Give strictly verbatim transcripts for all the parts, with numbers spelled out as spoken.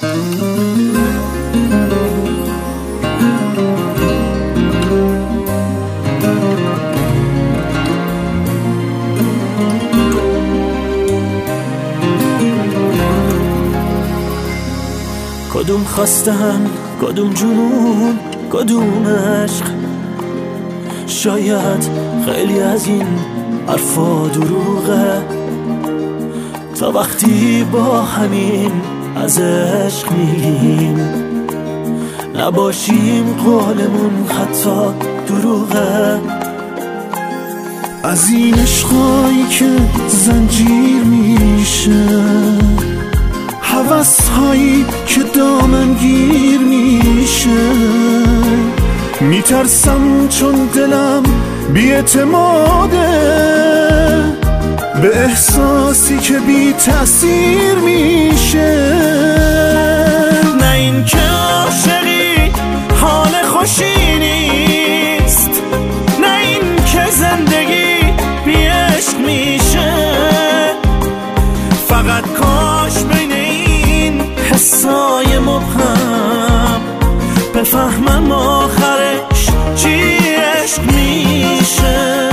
کدوم خواستن، کدوم جنون، کدوم عشق؟ شاید خیلی از این حرفا دروغه، تا وقتی با همین از عشق میگیم نباشیم قولمون حتی دروغه. از این عشقایی که زنجیر میشه، هوس هایی که دامن گیر میشه، میترسم چون دلم بی‌اعتماده به احساسی که بی تأثیر میشه. نه این که عاشقی حال خوشی نیست، نه این که زندگی بی عشق میشه. فقط کاش بین این حسای مبهم بفهمم آخرش چی عشق میشه.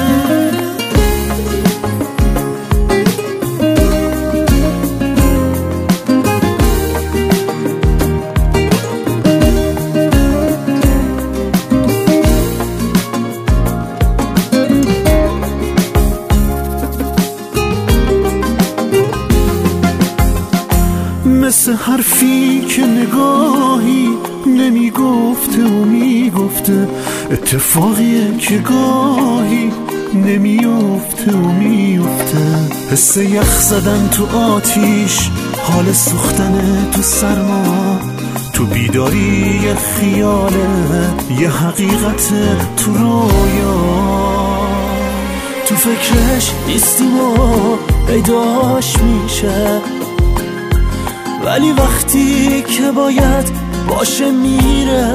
مثل حرفی که نگاهی نمیگفته و میگفته، اتفاقیه که گاهی نمیفته و میفته. حس یخ زدن تو آتیش، حال سوختن تو سرما، تو بیداری یه خیاله، یه حقیقت تو رویا. تو فکرش نیستیم و پیداش میشه، ولی وقتی که باید باشه میره.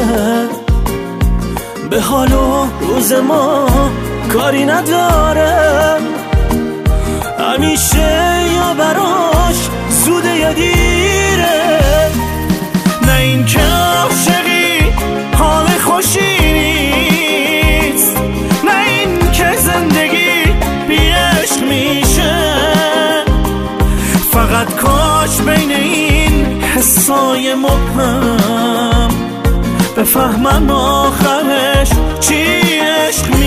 به حال و روز ما کاری نداره، همیشه یا براش زوده یا دیره. نه این که عاشقی حال خوشی نیست، نه این که زندگی بی عشق میشه. فقط کاش بین این حسای مبهم بفهمم آخرش چی عشق